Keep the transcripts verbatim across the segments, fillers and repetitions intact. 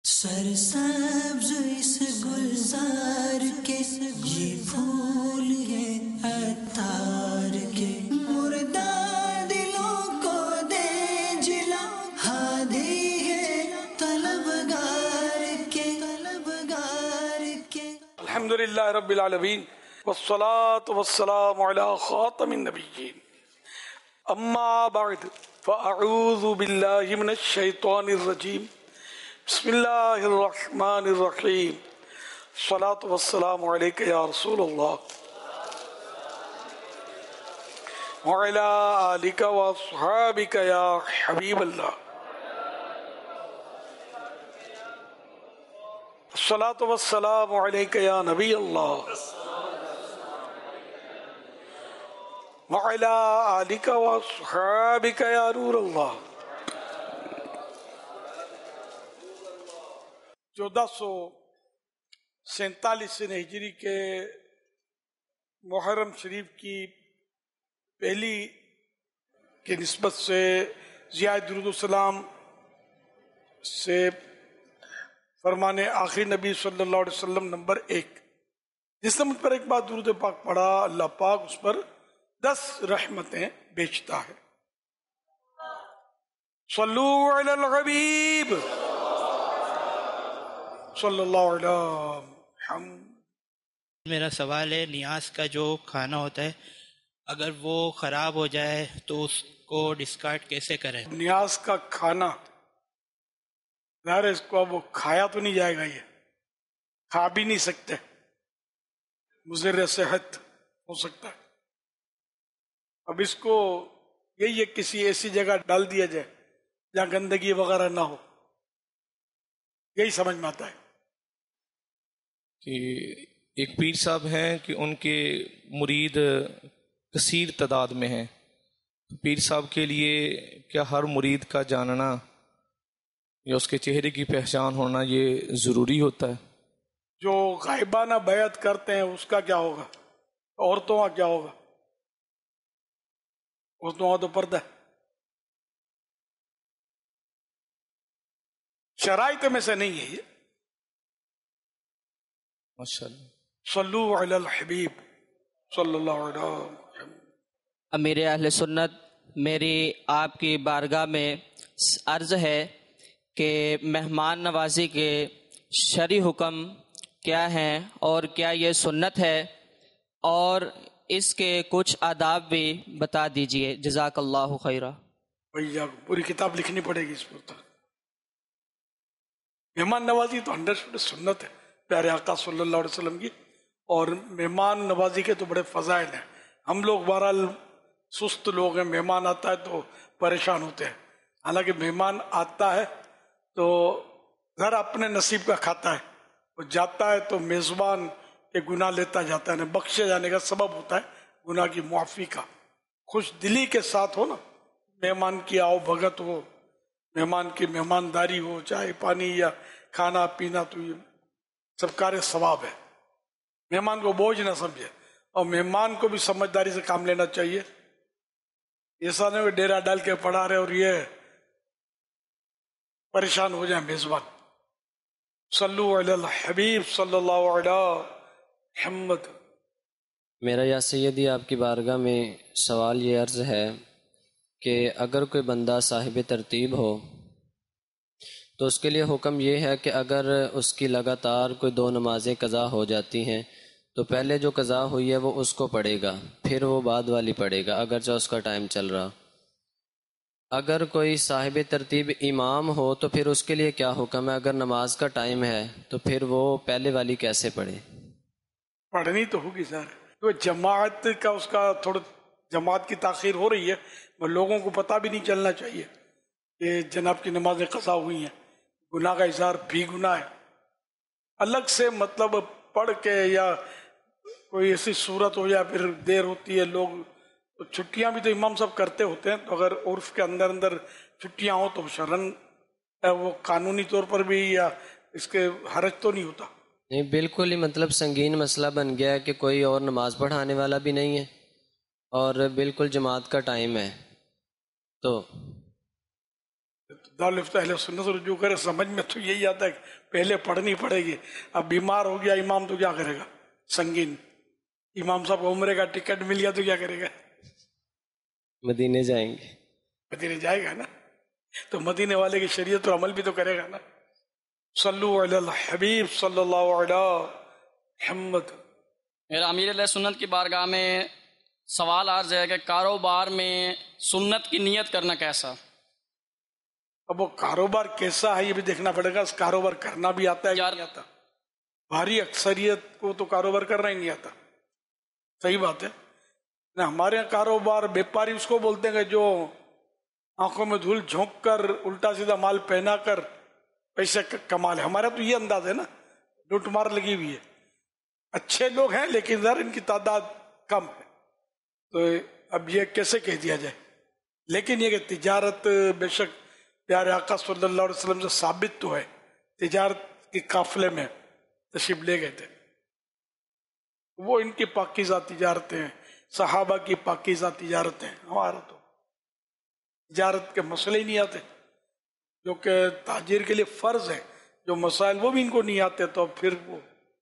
سرسبز اس گلزار کے یہ پھول ہے عطار کے، مردہ دلوں کو دے جلا، ہادی ہے طلبگار کے طلبگار کے۔ الحمدللہ رب العالمین والصلاة والسلام علی خاتم النبیین، اما بعد فاعوذ باللہ من الشیطان الرجیم، بسم اللہ الرحمن الرحیم، الصلاة والسلام علیک یا رسول اللہ وعلی آلک واصحابک یا حبیب اللہ، الصلاة والسلام علیک یا نبی اللہ وعلی آلک واصحابک یا نور اللہ۔ چودہ سو سینتالیس ہجری کے محرم شریف کی پہلی کی نسبت سے ضیاء درود السلام سے فرمان آخری نبی صلی اللہ علیہ وسلم نمبر ایک، جس نے مجھ پر ایک بار درود پاک پڑھا، اللہ پاک اس پر دس رحمتیں بیچتا ہے۔ صلو علی الحبیب صلی اللہ علیہ محمد۔ میرا سوال ہے، نیاز کا جو کھانا ہوتا ہے اگر وہ خراب ہو جائے تو اس کو ڈسکارڈ کیسے کریں؟ نیاز کا کھانا ظاہر ہے اس کو اب وہ کھایا تو نہیں جائے گا، یہ کھا بھی نہیں سکتے، مضر صحت ہو سکتا ہے۔ اب اس کو یہی ہے کسی ایسی جگہ ڈال دیا جائے جہاں گندگی وغیرہ نہ ہو، یہی سمجھ میں آتا ہے۔ کہ ایک پیر صاحب ہیں کہ ان کے مرید کثیر تعداد میں ہیں، پیر صاحب کے لیے کیا ہر مرید کا جاننا یا اس کے چہرے کی پہچان ہونا یہ ضروری ہوتا ہے؟ جو غائبانہ بیعت کرتے ہیں اس کا کیا ہوگا؟ عورتوں کا کیا ہوگا؟ عورتوں کا تو پردہ ہے، شرائط میں سے نہیں ہے یہ۔ ماشاءاللہ۔ صلو علی الحبیب صلی اللہ علیہ وسلم۔ امیر اہل سنت، میری آپ کی بارگاہ میں عرض ہے کہ مہمان نوازی کے شرعی حکم کیا ہیں اور کیا یہ سنت ہے، اور اس کے کچھ آداب بھی بتا دیجئے، جزاک اللہ خیرہ۔ بھیا پوری کتاب لکھنی پڑے گی اس پر۔ مہمان نوازی تو ہنڈریڈ سنت ہے پیارے آقا صلی اللہ علیہ وسلم کی، اور مہمان نوازی کے تو بڑے فضائل ہیں۔ ہم لوگ بہرحال سست لوگ ہیں، مہمان آتا ہے تو پریشان ہوتے ہیں، حالانکہ مہمان آتا ہے تو گھر اپنے نصیب کا کھاتا ہے، وہ جاتا ہے تو میزبان کے گناہ لیتا جاتا ہے، بخشے جانے کا سبب ہوتا ہے گناہ کی معافی کا۔ خوش دلی کے ساتھ ہو نا، مہمان کی آؤ بھگت ہو، مہمان کی مہمانداری ہو، چائے پانی یا کھانا پینا، تو یہ سب کار ثواب ہے۔ مہمان کو بوجھ نہ سمجھے، اور مہمان کو بھی سمجھداری سے کام لینا چاہیے۔ ایسا نہیں کہ ڈیرا ڈال کے پڑھا رہے اور یہ پریشان ہو جائیں میزبان۔ صلو علی الحبیب صلی اللہ علیہ محمد۔ میرا یا سیدی آپ کی بارگاہ میں سوال یہ عرض ہے کہ اگر کوئی بندہ صاحب ترتیب ہو تو اس کے لیے حکم یہ ہے کہ اگر اس کی لگاتار کوئی دو نمازیں قضا ہو جاتی ہیں تو پہلے جو قضا ہوئی ہے وہ اس کو پڑھے گا، پھر وہ بعد والی پڑھے گا اگرچہ اس کا ٹائم چل رہا۔ اگر کوئی صاحب ترتیب امام ہو تو پھر اس کے لیے کیا حکم ہے؟ اگر نماز کا ٹائم ہے تو پھر وہ پہلے والی کیسے پڑھے؟ پڑھنی تو ہوگی سر، تو جماعت کا اس کا تھوڑا جماعت کی تاخیر ہو رہی ہے، وہ لوگوں کو پتہ بھی نہیں چلنا چاہیے کہ جناب کی نمازیں قضا ہوئی ہیں، گناہ کا اظہار بھی گناہ ہے۔ الگ سے مطلب پڑھ کے یا کوئی ایسی صورت ہو یا پھر دیر ہوتی ہے، لوگ تو چھٹیاں بھی تو امام صاحب کرتے ہوتے ہیں، تو اگر عرف کے اندر اندر چھٹیاں ہوں تو شرعاً وہ قانونی طور پر بھی یا اس کے حرج تو نہیں ہوتا۔ نہیں، بالکل ہی مطلب سنگین مسئلہ بن گیا ہے کہ کوئی اور نماز پڑھانے والا بھی نہیں ہے اور بالکل جماعت کا ٹائم ہے، تو दारुल अहले सुन्नत से रुजू करे, समझ में तो यही आता है कि पहले पढ़नी पड़ेगी. अब बीमार हो गया इमाम तो क्या करेगा, संगीन इमाम साहब को उम्रे का टिकट मिल गया तो क्या करेगा, मदीने जाएंगे. मदीने जाएगा ना, तो मदीने वाले की शरीयत पर अमल भी तो करेगा ना. सल्लु अलल हबीब सल्लल्लाहु अलैहि मुहम्मद. मेरा अमीर अहले सुन्नत की बारगाह में सवाल अर्ज है कि कारोबार में सुन्नत की नियत करना कैसा? अब वो कारोबार कैसा है ये भी देखना पड़ेगा. कारोबार करना भी आता है कि नहीं आता. भारी अक्सरियत को तो कारोबार करना ही नहीं आता. सही बात है ना. हमारे यहाँ कारोबार व्यापारी उसको बोलते हैं कि जो आंखों में धूल झोंक कर उल्टा सीधा माल पहना कर पैसे कमाल है. हमारा तो ये अंदाज है ना, लूट मार लगी हुई है. अच्छे लोग हैं लेकिन यार इनकी तादाद कम है. तो अब ये कैसे कह दिया जाए. लेकिन ये कि तिजारत बेशक प्यारे आका सल्लल्लाहु अलैहि वसल्लम से साबित तो है. तिजारत के काफिले में तशरीफ ले गए थे, वो इनकी पाकीज़ा तिजारतें हैं, सहाबा की पाकीज़ा तिजारतें. हमारा तो तिजारत के मसले ही नहीं आते, जो कि ताजिर के लिए फर्ज है. जो मसाइल वो भी इनको नहीं आते, तो फिर वो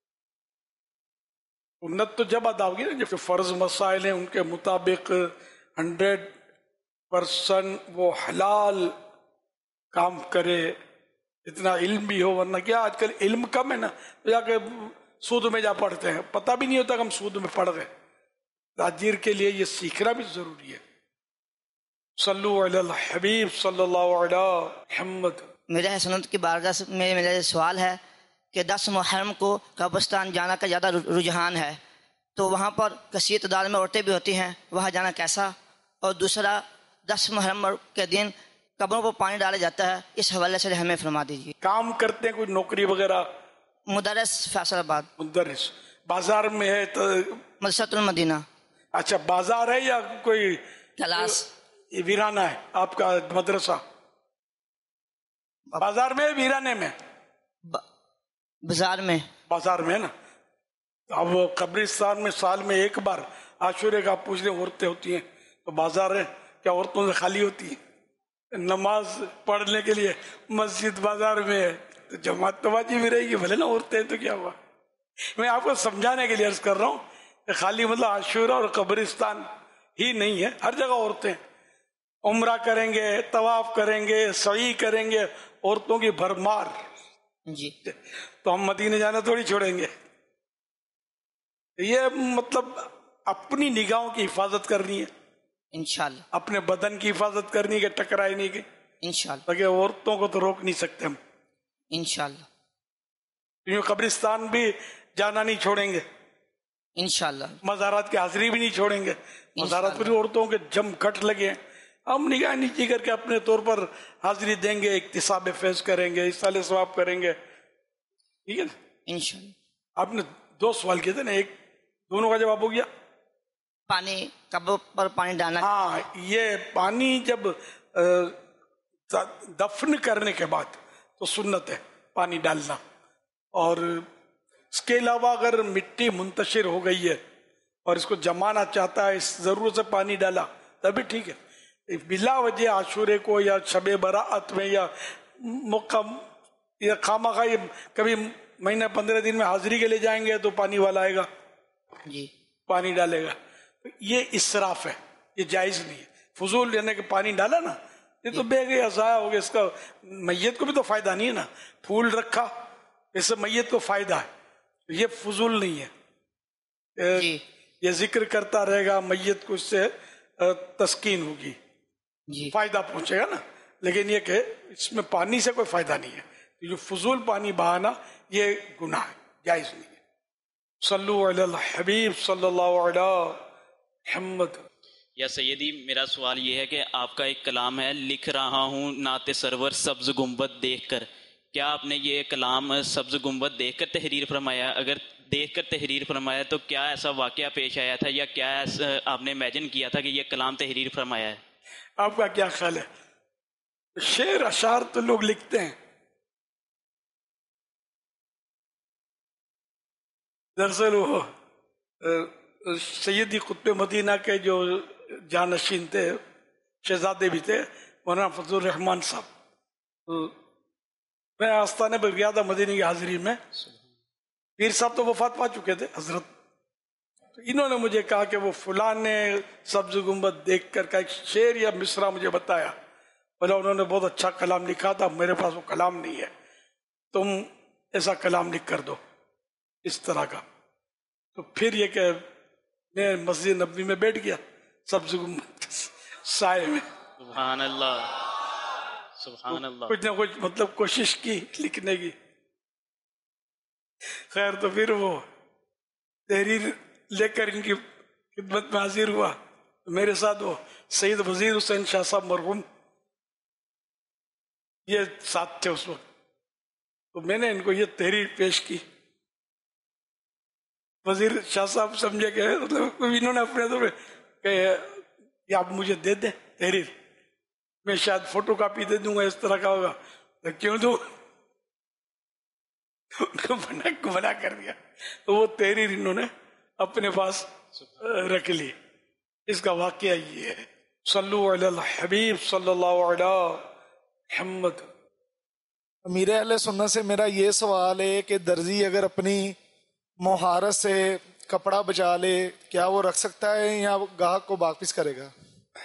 उन्नत तो जब अदा होगी ना जब फर्ज मसाइल हैं उनके मुताबिक हंड्रेड परसेंट वो हलाल काम करे, इतना इल्म भी हो. वरना क्या आजकल इल्म कम है ना, तो जाके सूद में जा पढ़ते हैं, पता भी नहीं होता कि हम सूद में पढ़ गए. ताजिर के लिए ये सीखना भी जरूरी है. सल्लु अलल हबीब सल्लल्लाहु अलैहि मुहम्मद. मेरे सुन्नत की बारगाह में मेरा सवाल है कि दस मुहर्रम को कब्रिस्तान जाना का ज़्यादा रुझान है, तो वहाँ पर कसीर तादाद में औरतें भी होती हैं, वहाँ जाना कैसा? और दूसरा, दस मुहर्रम के दिन कब्रों पर पानी डाला जाता है, इस हवाले से हमें फरमा दीजिए. काम करते हैं कोई नौकरी वगैरह? मुदर्रिस फैसलाबाद. मुदर्रिस बाजार में है तो मदरसतुल मदीना. अच्छा, बाजार है या कोई क्लास? ये वीराना है आपका मदरसा? बाजार में वीराने में? बाजार में. बाजार में है ना. अब कब्रिस्तान में साल में एक बार आशूरे का पूछ रहे औरतें होती हैं, तो बाजार है क्या औरतों से खाली होती है? नमाज पढ़ने के लिए मस्जिद बाजार में है, तो जमात तो वाजिब भी रहेगी, भले ना औरतें तो क्या हुआ. मैं आपको समझाने के लिए अर्ज कर रहा हूँ, खाली मतलब आशूरा और कब्रिस्तान ही नहीं है, हर जगह औरतें उम्रा करेंगे, तवाफ करेंगे, सही करेंगे, औरतों की भरमार जी. तो हम मदीने जाना थोड़ी छोड़ेंगे. ये मतलब अपनी निगाहों की हिफाजत करनी है इंशाल्लाह, अपने बदन की हिफाजत करनी है, टकराए नहीं के इंशाल्लाह. ताकि औरतों को तो रोक नहीं सकते हम इंशाल्लाह. यूं कब्रिस्तान भी जाना नहीं छोड़ेंगे, इंशाल्लाह. मज़ारात की हाजिरी भी नहीं छोड़ेंगे. मज़ारात पर औरतों के जमघट लगे हैं, हम निगाह नीची करके अपने तौर पर हाजिरी देंगे, इक्तिसाब फैज करेंगे, इसाले सवाब करेंगे. ठीक है ना. इंशाल्लाह. आपने दो सवाल किए थे ना, एक दोनों का जवाब हो गया. पानी कब्र पर पानी डालना. हाँ, ये पानी जब दफन करने के बाद तो सुन्नत है पानी डालना. और इसके अलावा अगर मिट्टी मुंतशिर हो गई है और इसको जमाना चाहता है, इस जरूरत से पानी डाला तभी ठीक है. बिला वजह आशूरे को या शबे बरात में या मौका या खामा खा कभी महीने पंद्रह दिन में हाजिरी के लिए जाएंगे तो पानी वाला आएगा जी, पानी डालेगा. तो ये इसराफ है, ये जायज नहीं है. फजूल लेने के पानी डाला ना, ये तो बह गया, ज़ाया हो गया. इसका मैयत को भी तो फायदा नहीं है ना. फूल रखा, इससे मैयत को फायदा है, ये फजूल नहीं है. जी. ये जिक्र करता रहेगा, मैयत को इससे तस्कीन होगी, जी, फायदा पहुंचेगा ना. लेकिन ये कि इसमें पानी से कोई फायदा नहीं है. तो जो फजूल पानी बहाना ये गुनाह है, जायज नहीं है. सल्लु अलल हबीब सल्लल्लाहु अलैहि मुहम्मद. या सैयदी, मेरा सवाल ये है कि आपका एक कलाम है, लिख रहा हूँ नाते सरवर सब्ज गुम्बद देखकर. क्या आपने ये कलाम सब्ज गुम्बद देखकर तहरीर फरमाया? अगर देखकर तहरीर फरमाया तो क्या ऐसा वाकया पेश आया था या क्या आपने इमेजिन किया था कि ये कलाम तहरीर फरमाया है? आपका क्या ख्याल है? शेर अशार तो लोग लिखते हैं. दरअसल वो सैयदी कुतुब मदीना के जो जानशीन थे, शहजादे भी थे, मौलाना फजल रहमान साहब, تو میں آستانے پر گیا تھا مدینے کی حاضری میں، پیر صاحب تو وفات پا چکے تھے حضرت، تو انہوں نے مجھے کہا کہ وہ فلاں نے سبز گنبد دیکھ کر کا ایک شعر یا مصرع مجھے بتایا، بولا انہوں نے بہت اچھا کلام لکھا تھا، میرے پاس وہ کلام نہیں ہے، تم ایسا کلام لکھ کر دو اس طرح کا۔ تو پھر یہ کہ میں مسجد نبوی میں بیٹھ گیا سبز گنبد سائے میں، سبحان اللہ سبحان اللہ۔ کچھ نہ کچھ مطلب کوشش کی لکھنے کی۔ خیر تو پھر وہ تحریر لے کر ان کی خدمت میں حاضر ہوا، میرے ساتھ وہ سید وزیر حسین شاہ صاحب مرحوم یہ ساتھ تھے اس وقت، تو میں نے ان کو یہ تحریر پیش کی۔ وزیر شاہ صاحب سمجھے کہ مطلب انہوں نے اپنے طور پہ کہ یہ آپ مجھے دے دیں تحریر، میں شاید فوٹو کاپی دے دوں گا، اس طرح کا ہوگا، تو کیوں دوں؟ منع منع کر دیا، تو وہ تحریر انہوں نے اپنے پاس رکھ لی۔ اس کا واقعہ یہ ہے۔ صلو علی الحبیب صلی اللہ علیہ محمد۔ امیر اہل سنت سے میرا یہ سوال ہے کہ درزی اگر اپنی مہارت سے کپڑا بچا لے، کیا وہ رکھ سکتا ہے یا گاہک کو واپس کرے گا؟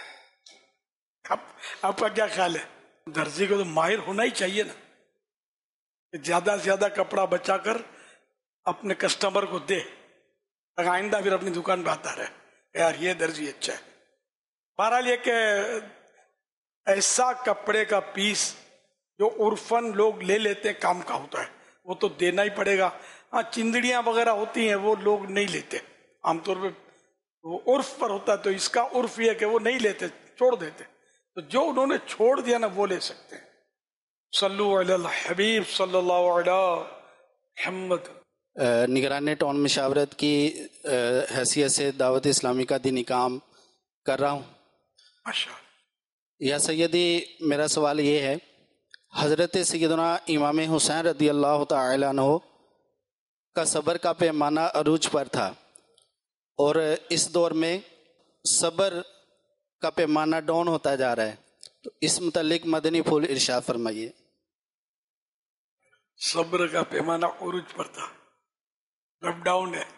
آپ کا کیا خیال ہے؟ درزی کو تو ماہر ہونا ہی چاہیے نا، کہ زیادہ سے زیادہ کپڑا بچا کر اپنے کسٹمر کو دے، اگر آئندہ پھر اپنی دکان پہ آتا رہے یار یہ درزی اچھا ہے۔ بہرحال یہ کہ ایسا کپڑے کا پیس جو عرفاً لوگ لے لیتے ہیں کام کا ہوتا ہے وہ تو دینا ہی پڑے گا۔ ہاں چندڑیاں وغیرہ ہوتی ہیں وہ لوگ نہیں لیتے، عام طور پہ وہ عرف پر ہوتا ہے، تو اس کا عرف یہ کہ وہ نہیں لیتے، چھوڑ دیتے، تو جو انہوں نے چھوڑ دیا نا وہ لے سکتے ہیں۔ صلو علی الحبیب صلی اللہ علیہ محمد۔ نگران ٹاؤن مشاورت کی حیثیت سے دعوت اسلامی کا دینی کام کر رہا ہوں۔ ماشاء یا سیدی میرا سوال یہ ہے، حضرت سیدنا امام حسین رضی اللہ تعالی عنہ کا صبر کا پیمانہ عروج پر تھا، اور اس دور میں صبر کا پیمانہ ڈاؤن ہوتا جا رہا ہے، تو اس متعلق مدنی پھول ارشاد فرمائیے۔ صبر کا پیمانہ عروج پر تھا، اب ڈاؤن ہے،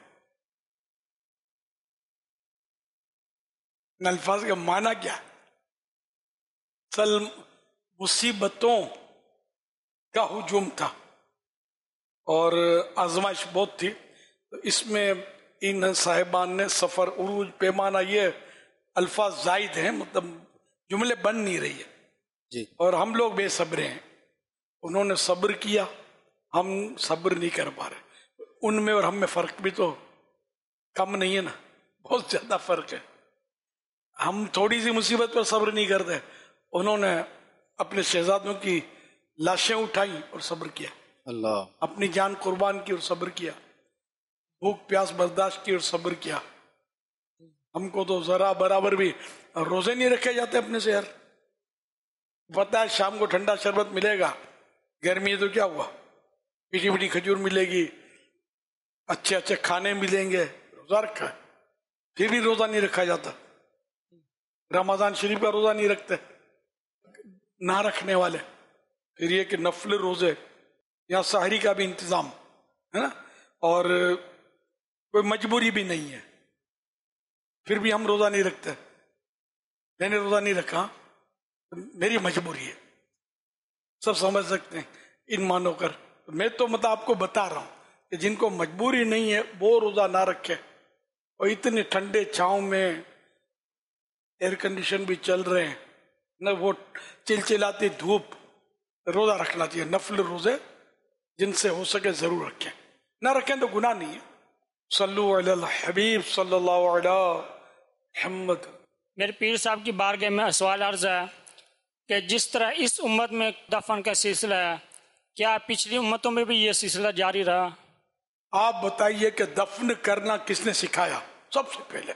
ان الفاظ کا معنی کیا؟ سل مصیبتوں کا ہجوم تھا اور آزمائش بہت تھی، تو اس میں ان صاحبان نے سفر عروج پیمانہ یہ الفاظ زائد ہیں، مطلب جملے بن نہیں رہی ہے جی، اور ہم لوگ بے صبرے ہیں، انہوں نے صبر کیا، ہم صبر نہیں کر پا رہے، ان میں اور ہم میں فرق بھی تو کم نہیں ہے نا، بہت زیادہ فرق ہے۔ ہم تھوڑی سی مصیبت پر صبر نہیں کرتے، انہوں نے اپنے شہزادوں کی لاشیں اٹھائیں اور صبر کیا، اللہ، اپنی جان قربان کی اور صبر کیا، بھوک پیاس برداشت کی اور صبر کیا۔ ہم کو تو ذرا برابر بھی روزے نہیں رکھے جاتے اپنے سے یار، پتہ ہے شام کو ٹھنڈا شربت ملے گا، گرمی ہے تو کیا ہوا، پیٹی پیٹی کھجور ملے گی، اچھے اچھے کھانے ملیں گے، روزہ رکھا ہے، پھر بھی روزہ نہیں رکھا جاتا۔ رمضان شریف کا روزہ نہیں رکھتے نہ رکھنے والے، پھر یہ کہ نفل روزے، یہاں سحری کا بھی انتظام ہے نا، اور کوئی مجبوری بھی نہیں ہے، پھر بھی ہم روزہ نہیں رکھتے۔ میں نے روزہ نہیں رکھا، میری مجبوری ہے، سب سمجھ سکتے ہیں ان مانو کر۔ میں تو مطلب آپ کو بتا رہا ہوں کہ جن کو مجبوری نہیں ہے وہ روزہ نہ رکھے، اور اتنے ٹھنڈے چھاؤں میں ایئر کنڈیشن بھی چل رہے ہیں نہ، وہ چلچلاتی دھوپ، روزہ رکھنا چاہیے، نفل روزے جن سے ہو سکے ضرور رکھیں، نہ رکھیں تو گناہ نہیں ہے۔ صلو علی الحبیب صلی اللہ علیہ محمد۔ میرے پیر صاحب کی بارگاہ میں سوال عرض ہے کہ جس طرح اس امت میں دفن کا سلسلہ ہے، کیا پچھلی امتوں میں بھی یہ سلسلہ جاری رہا؟ آپ بتائیے کہ دفن کرنا کس نے سکھایا سب سے پہلے؟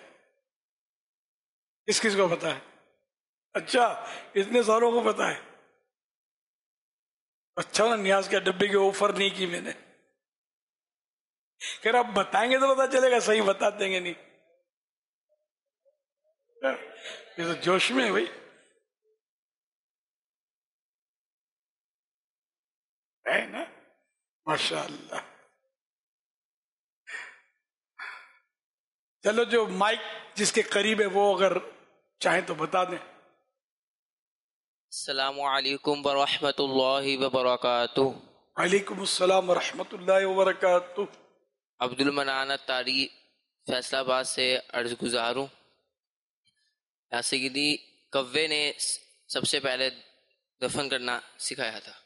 کس کس کو پتا ہے؟ اچھا اتنے سالوں کو پتا ہے، اچھا نا، نیاز کے ڈبے کی آفر نہیں کی میں نے، کہ آپ بتائیں گے تو پتا چلے گا، صحیح بتا دیں گے نہیں، یہ تو جوش میں ہے بھائی۔ ہے نا؟ ماشاء اللہ. چلو جو مائک جس کے قریب ہے وہ اگر چاہیں تو بتا دیں. السلام علیکم ورحمۃ اللہ وبرکاتہ. وعلیکم السلام ورحمۃ اللہ وبرکاتہ. عبد المنان طاری فیصلہ آباد سے عرض گزار ہوں. یا سیدی کوے نے سب سے پہلے دفن کرنا سکھایا تھا.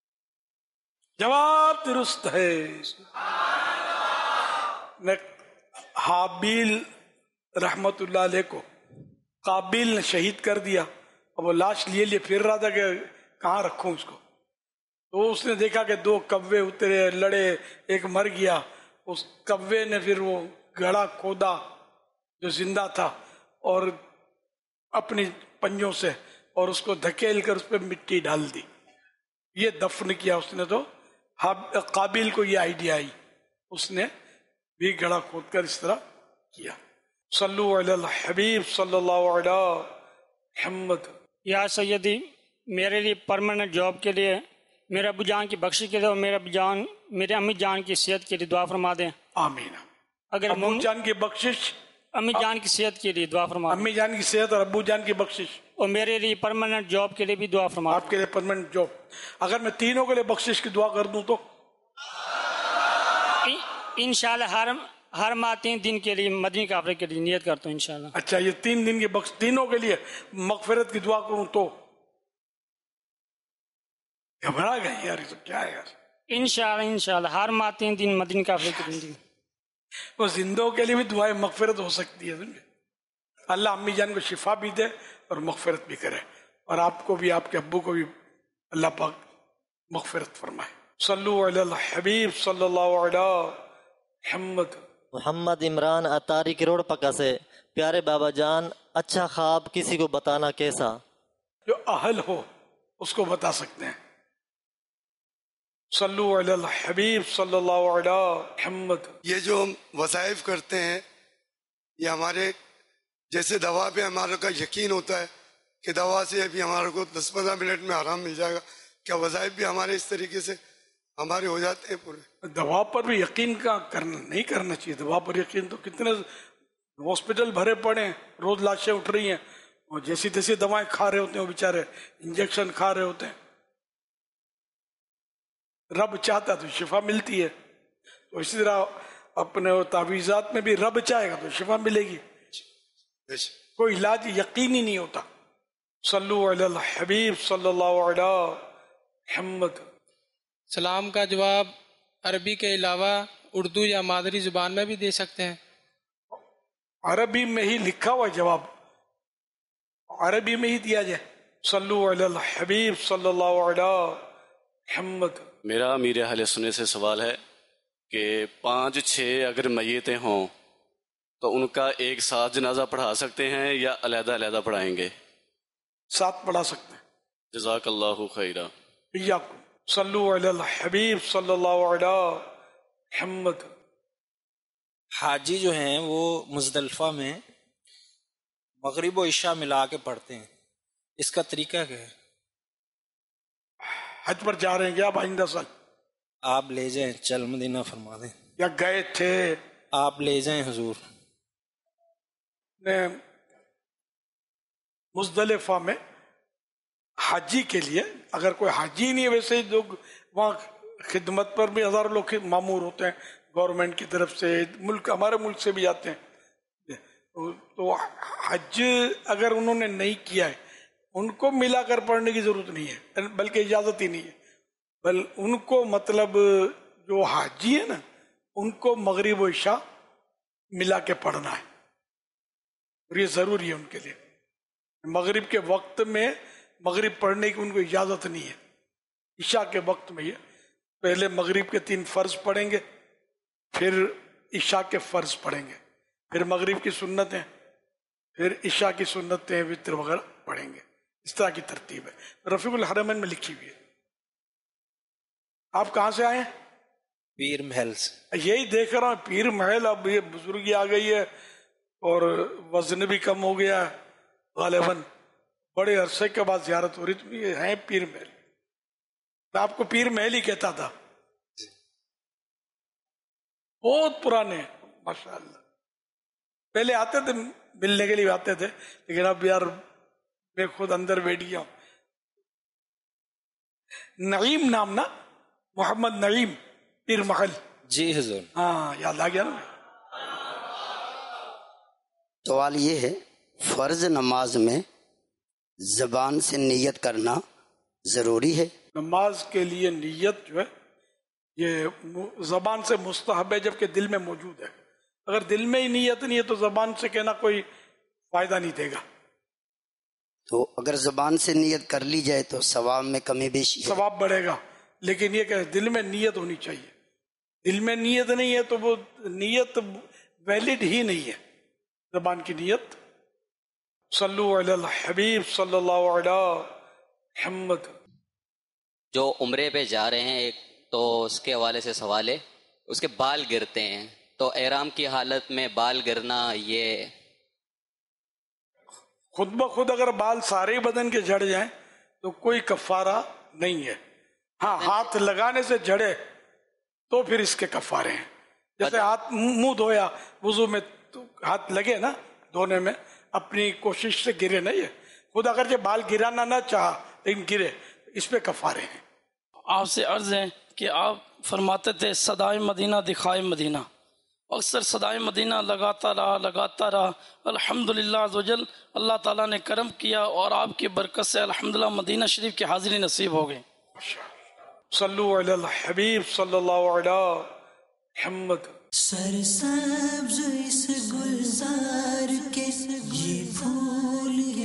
جواب درست ہے. حابیل رحمت اللہ علیہ کو قابیل نے شہید کر دیا. اب وہ لاش لیے لیے پھر رہا تھا کہ کہاں رکھوں اس کو. تو اس نے دیکھا کہ دو کوے اترے لڑے, ایک مر گیا. اس کوے نے پھر وہ گڑھا کھودا جو زندہ تھا اور اپنی پنجوں سے اور اس کو دھکیل کر اس پہ مٹی ڈال دی. یہ دفن کیا اس نے. تو قابیل کو یہ آئیڈیا آئی, اس نے بھی گڑھا کھود کر اس طرح کیا. صلو علی الحبیب صلی اللہ علیہ محمد. یا سیدی میرے لیے پرماننٹ جاب کے لیے, میرے ابو جان کی بخشش کے لیے اور میرے ابو جان میرے امی جان کی صحت کے لیے دعا فرما دیں. آمین. اگر ابو جان کی بخشش, امی جان کی صحت کے لیے دعا فرما دیں. امی جان کی صحت اور ابو جان کی بخشش, اور میرے لیے پرماننٹ جاب کے لیے بھی دعا فرما. آپ کے لیے پرماننٹ جاب. اگر میں تینوں کے لیے بخشش کی دعا کر دوں تو انشاءاللہ ہر ہر ماہ تین دن کے لیے مدنی کافرے کے لیے نیت کرتا ہوں انشاءاللہ. اچھا, یہ تین دن کے بخش تینوں کے لیے مغفرت کی دعا کروں تو گھبرا گئے یار, یہ تو کیا ہے یار. انشاءاللہ انشاءاللہ ہر ماہ تین دن مدنی کافرے کے لیے. وہ زندوں کے لیے بھی دعائیں مغفرت ہو سکتی ہے. اللہ امی جان کو شفا بھی دے اور مغفرت بھی کرے, اور آپ کو بھی آپ کے ابو کو بھی اللہ پاک مغفرت فرمائے. صلو علی الحبیب صلی اللہ علیہ محمد. محمد عمران اطاری کروڑ پکا سے. پیارے بابا جان, اچھا خواب کسی کو بتانا کیسا؟ جو اہل ہو اس کو بتا سکتے ہیں. صلو علی الحبیب صلی اللہ علیہ محمد. یہ جو ہم وظائف کرتے ہیں یہ ہمارے جیسے دوا پہ ہمارے کا یقین ہوتا ہے کہ دوا سے ابھی ہمارے کو دس پندرہ منٹ میں آرام مل جائے گا, کیا وظائف بھی ہمارے اس طریقے سے ہمارے ہو جاتے ہیں پورے؟ دوا پر بھی یقین کا کرنا نہیں کرنا چاہیے. دوا پر یقین تو کتنے ہاسپٹل بھرے پڑے ہیں, روز لاشیں اٹھ رہی ہیں اور جیسی تیسی دوائیں کھا رہے ہوتے ہیں وہ بیچارے, انجیکشن کھا رہے ہوتے ہیں. رب چاہتا تو شفا ملتی ہے, تو اسی طرح اپنے تعویذات میں بھی رب چاہے گا تو شفا ملے گی. کوئی علاج یقینی نہیں ہوتا. صلو علی الحبیب صلی اللہ علیہ محمد. سلام کا جواب عربی کے علاوہ اردو یا مادری زبان میں بھی دے سکتے ہیں؟ عربی میں ہی لکھا ہوا جواب عربی میں ہی دیا جائے. صلو علی الحبیب صلی اللہ علیہ محمد. میرا امیر اہل سنت سے سوال ہے کہ پانچ چھ اگر میتیں ہوں تو ان کا ایک ساتھ جنازہ پڑھا سکتے ہیں یا علیحدہ علیحدہ پڑھائیں گے؟ ساتھ پڑھا سکتے ہیں. جزاک اللہ خیرہ. صلو علی الحبیب صلی اللہ علیہ محمد. حاجی جو ہیں وہ مزدلفہ میں مغرب و عشاء ملا کے پڑھتے ہیں, اس کا طریقہ کیا ہے؟ حج پر جا رہے ہیں کیا آئندہ سال؟ آپ لے جائیں, چل مدینہ فرما دیں. یا گئے تھے آپ لے جائیں حضور. مزدلفہ میں حاجی کے لیے, اگر کوئی حاجی نہیں ہے, ویسے ہی لوگ وہاں خدمت پر بھی ہزاروں لوگ مامور ہوتے ہیں گورنمنٹ کی طرف سے, ملک ہمارے ملک سے بھی آتے ہیں. تو حج اگر انہوں نے نہیں کیا ہے ان کو ملا کر پڑھنے کی ضرورت نہیں ہے, بلکہ اجازت ہی نہیں ہے. بل ان کو مطلب جو حاجی ہے نا ان کو مغرب و عشاء ملا کے پڑھنا ہے, اور یہ ضروری ہے ان کے لیے. مغرب کے وقت میں مغرب پڑھنے کی ان کو اجازت نہیں ہے. عشاء کے وقت میں یہ پہلے مغرب کے تین فرض پڑھیں گے, پھر عشاء کے فرض پڑھیں گے, پھر مغرب کی سنتیں, پھر عشاء کی سنتیں وتر وغیرہ پڑھیں گے. اس طرح کی ترتیب ہے, رفیق الحرمین میں لکھی ہوئی ہے. آپ کہاں سے آئے ہیں؟ پیر محل سے. یہی دیکھ رہا ہوں پیر محل, اب یہ بزرگی آ گئی ہے اور وزن بھی کم ہو گیا ہے غالباً, بڑے عرصے کے بعد زیارت ہو رہی, تو یہ ہیں پیر محل. میں آپ کو پیر محل ہی کہتا تھا، بہت پرانے ماشاء اللہ. پہلے آتے تھے ملنے کے لیے آتے تھے، لیکن اب یار میں خود اندر بیٹھ گیا ہوں. نعیم نام نا، محمد نعیم پیر محل. جی حضور. ہاں یاد آ گیا نا. سوال یہ ہے، فرض نماز میں زبان سے نیت کرنا ضروری ہے؟ نماز کے لیے نیت جو ہے یہ زبان سے مستحب ہے جبکہ دل میں موجود ہے. اگر دل میں ہی نیت نہیں ہے تو زبان سے کہنا کوئی فائدہ نہیں دے گا. تو اگر زبان سے نیت کر لی جائے تو ثواب میں کمی بیشی ہے؟ ثواب بڑھے گا، لیکن یہ کہ دل میں نیت ہونی چاہیے. دل میں نیت نہیں ہے تو وہ نیت ویلڈ ہی نہیں ہے. زبان کی نیت. صلو علی الحبیب صلی اللہ علیہ محمد. جو عمرے پہ جا رہے ہیں ایک تو اس کے حوالے سے سوال ہے، اس کے بال گرتے ہیں تو احرام کی حالت میں بال گرنا یہ خود بخود اگر بال سارے بدن کے جھڑ جائیں تو کوئی کفارہ نہیں ہے. ہاں ہاتھ لگانے سے جھڑے تو پھر اس کے کفارے ہیں. جیسے ہاتھ منہ دھویا وضو میں تو ہاتھ لگے نا دھونے میں، اپنی کوشش سے گرے نہیں ہے. خود اگر یہ بال گرانا نہ چاہا لیکن گرے اس پہ کفارے ہیں. آپ سے عرض ہے کہ آپ فرماتے تھے صدائے مدینہ دکھائے مدینہ. اکثر صدائے مدینہ لگاتا رہا لگاتا رہا الحمدللہ عزوجل اللہ تعالیٰ نے کرم کیا اور آپ کی برکت سے الحمدللہ مدینہ شریف کی حاضری نصیب ہو گئی. صلو علی الحبیب صلی اللہ علیہ محمد. سرسبز اس گلزار کے یہ پھول